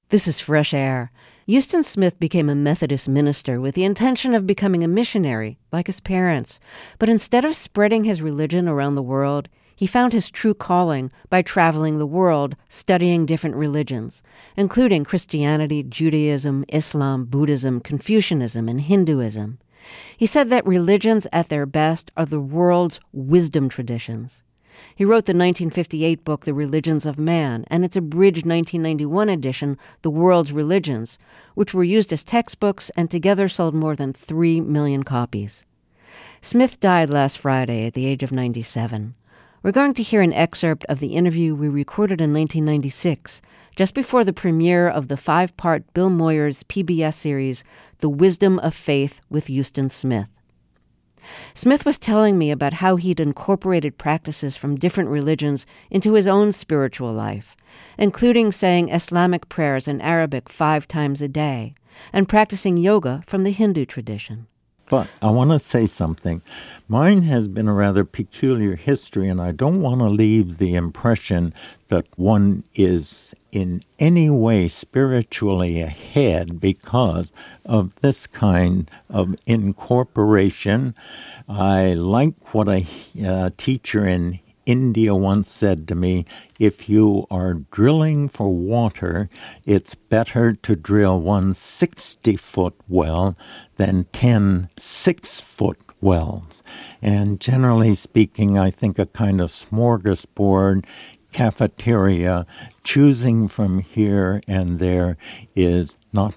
This is Fresh Air. Huston Smith became a Methodist minister with the intention of becoming a missionary, like his parents. But instead of spreading his religion around the world, he found his true calling by traveling the world, studying different religions, including Christianity, Judaism, Islam, Buddhism, Confucianism, and Hinduism. He said that religions at their best are the world's wisdom traditions. He wrote the 1958 book, The Religions of Man, and its abridged 1991 edition, The World's Religions, which were used as textbooks and together sold more than 3 million copies. Smith died last Friday at the age of 97. We're going to hear an excerpt of the interview we recorded in 1996, just before the premiere of the 5-part Bill Moyers PBS series, The Wisdom of Faith with Huston Smith. Smith was telling me about how he'd incorporated practices from different religions into his own spiritual life, including saying Islamic prayers in Arabic 5 times a day and practicing yoga from the Hindu tradition. But I want to say something. Mine has been a rather peculiar history, and I don't want to leave the impression that one is in any way spiritually ahead because of this kind of incorporation. I like what a teacher in India once said to me, if you are drilling for water, it's better to drill one 60-foot well than 10 6-foot wells. And generally speaking, I think a kind of smorgasbord cafeteria, choosing from here and there is not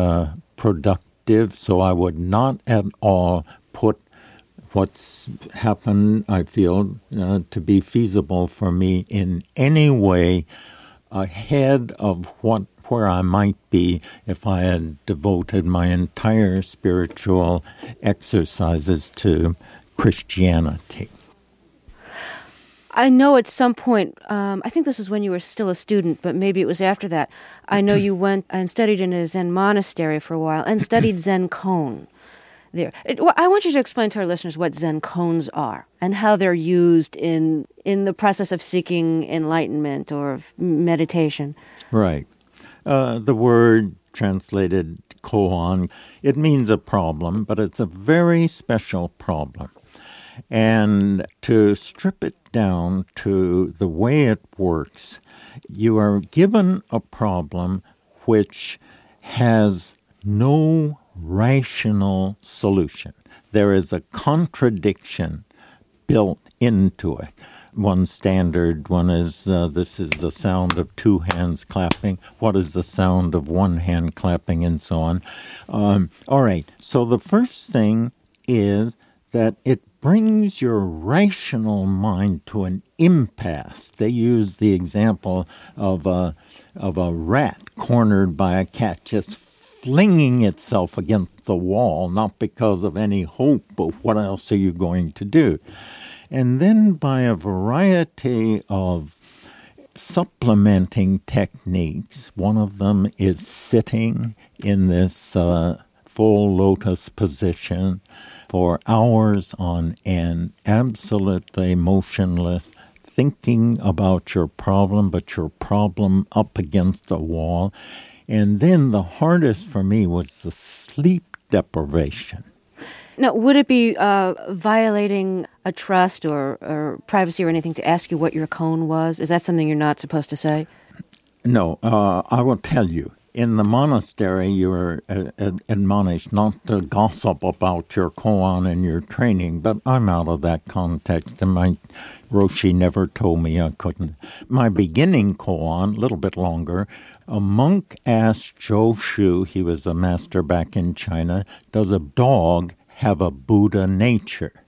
productive. So I would not at all put what's happened, I feel, to be feasible for me in any way ahead of where I might be if I had devoted my entire spiritual exercises to Christianity. I know at some point, I think this was when you were still a student, but maybe it was after that, I know you went and studied in a Zen monastery for a while and studied Zen koan there. I want you to explain to our listeners what Zen koans are and how they're used in the process of seeking enlightenment or of meditation. Right. The word translated koan, it means a problem, but it's a very special problem. And to strip it down to the way it works, you are given a problem which has no rational solution. There is a contradiction built into it. One standard one is, this is the sound of 2 hands clapping. What is the sound of 1 hand clapping, and so on. All right, so the first thing is that it brings your rational mind to an impasse. They use the example of a rat cornered by a cat just flinging itself against the wall, not because of any hope, but what else are you going to do? And then by a variety of supplementing techniques, one of them is sitting in this full lotus position for hours on end, absolutely motionless, thinking about your problem, but your problem up against the wall. And then the hardest for me was the sleep deprivation. Now, would it be violating a trust or privacy or anything to ask you what your koan was? Is that something you're not supposed to say? No, I will tell you. In the monastery, you are admonished not to gossip about your koan and your training, but I'm out of that context, and my Roshi never told me I couldn't. My beginning koan, a little bit longer, a monk asked Zhou Shu, he was a master back in China, does a dog have a Buddha nature?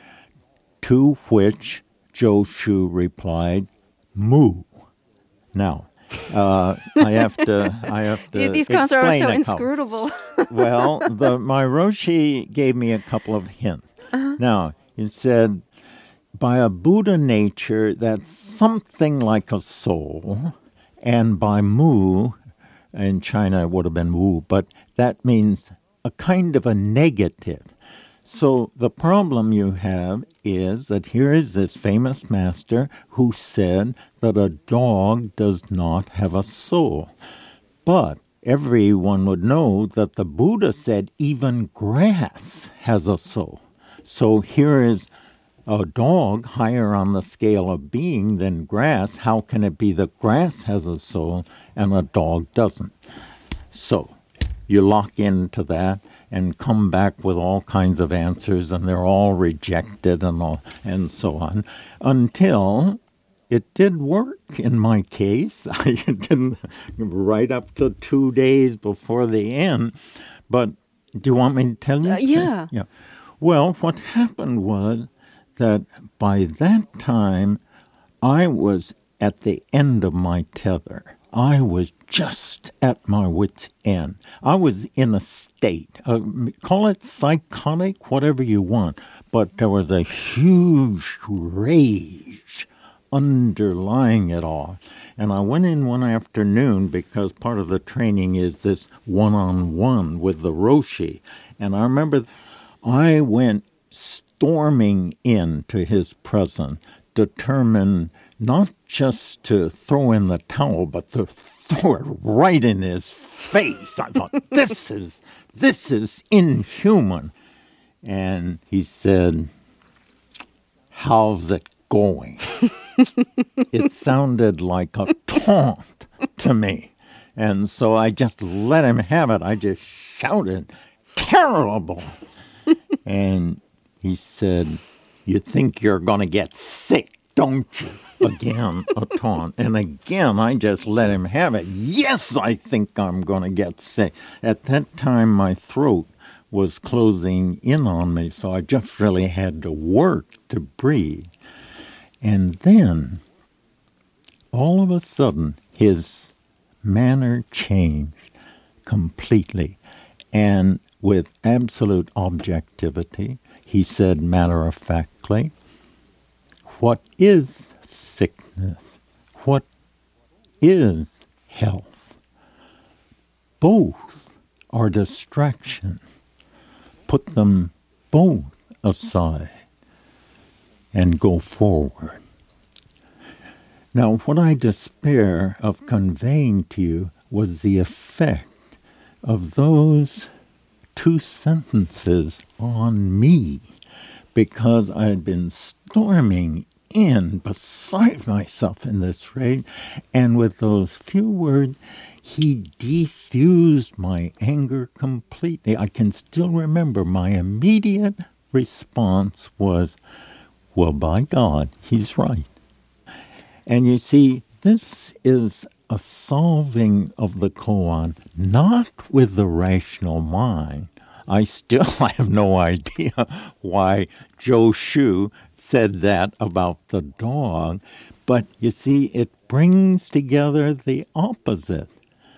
To which Zhou Shu replied, moo. Now, I have to. These koans are so inscrutable. Well, my Roshi gave me a couple of hints. Uh-huh. Now, he said, by a Buddha nature, that's something like a soul, and by mu, in China it would have been wu, but that means a kind of a negative. So the problem you have is that here is this famous master who said that a dog does not have a soul. But everyone would know that the Buddha said even grass has a soul. So here is a dog higher on the scale of being than grass. How can it be that grass has a soul and a dog doesn't? So you lock into that and come back with all kinds of answers, and they're all rejected and so on, until it did work in my case. I didn't right up to 2 days before the end. But do you want me to tell you? Yeah. Yeah. Well, what happened was that by that time, I was at the end of my tether. I was just at my wit's end. I was in a state, call it psychotic, whatever you want, but there was a huge rage underlying it all. And I went in one afternoon because part of the training is this one-on-one with the Roshi. And I remember I went storming into his presence, determined not just to throw in the towel, but to throw it right in his face. I thought, this is inhuman. And he said, how's it going? It sounded like a taunt to me. And so I just let him have it. I just shouted, terrible. And he said, you think you're going to get sick, don't you? Again, a taunt. And again, I just let him have it. Yes, I think I'm going to get sick. At that time, my throat was closing in on me, so I just really had to work to breathe. And then, all of a sudden, his manner changed completely. And with absolute objectivity, he said matter-of-factly, what is sickness? What is health? Both are distractions. Put them both aside and go forward. Now, what I despair of conveying to you was the effect of those 2 sentences on me, because I had been storming in beside myself in this rage, and with those few words, he defused my anger completely. I can still remember my immediate response was, well, by God, he's right. And you see, this is a solving of the koan, not with the rational mind. I still have no idea why Zhou Shu said that about the dog, but you see, it brings together the opposite.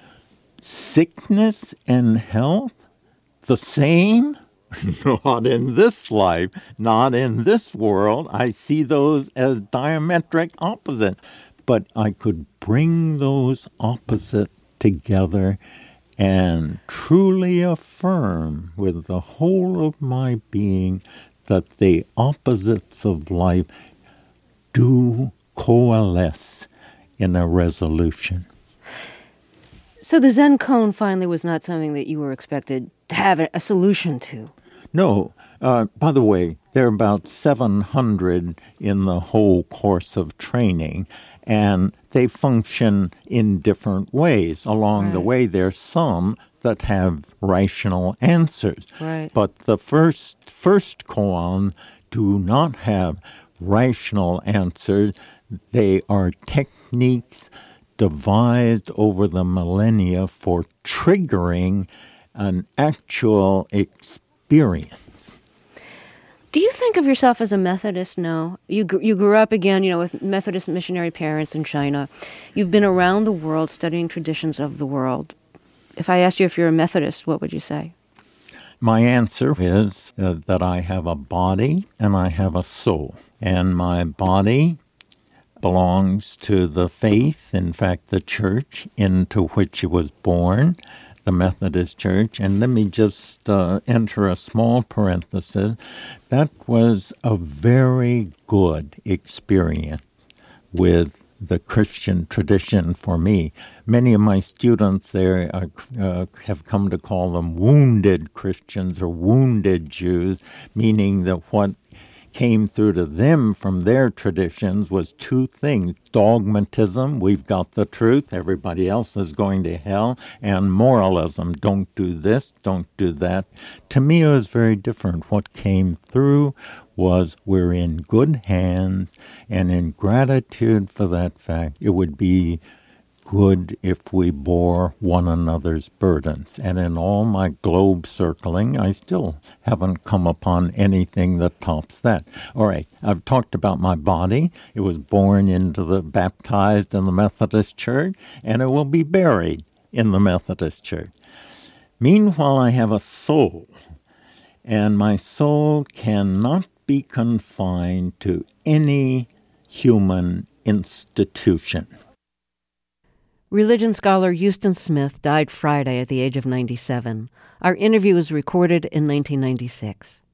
Sickness and health, the same? Not in this life, not in this world. I see those as diametric opposite. But I could bring those opposites together and truly affirm with the whole of my being that the opposites of life do coalesce in a resolution. So the Zen koan finally was not something that you were expected to have a solution to? No. By the way, there are about 700 in the whole course of training, and they function in different ways. Along the way, there's some that have rational answers. Right. But the first koan do not have rational answers. They are techniques devised over the millennia for triggering an actual experience. Do you think of yourself as a Methodist now? You grew up again, with Methodist missionary parents in China. You've been around the world studying traditions of the world. If I asked you if you're a Methodist, what would you say? My answer is that I have a body and I have a soul. And my body belongs to the faith, in fact, the church into which it was born, the Methodist Church. And let me just enter a small parenthesis. That was a very good experience with the Christian tradition for me. Many of my students there have come to call them wounded Christians or wounded Jews, meaning that what came through to them from their traditions was two things: dogmatism, we've got the truth, everybody else is going to hell, and moralism, don't do this, don't do that. To me, it was very different. What came through was we're in good hands, and in gratitude for that fact, it would be good if we bore one another's burdens. And in all my globe circling, I still haven't come upon anything that tops that. All right, I've talked about my body. It was baptized in the Methodist Church, and it will be buried in the Methodist Church. Meanwhile, I have a soul, and my soul cannot be confined to any human institution. Religion scholar Huston Smith died Friday at the age of 97. Our interview was recorded in 1996.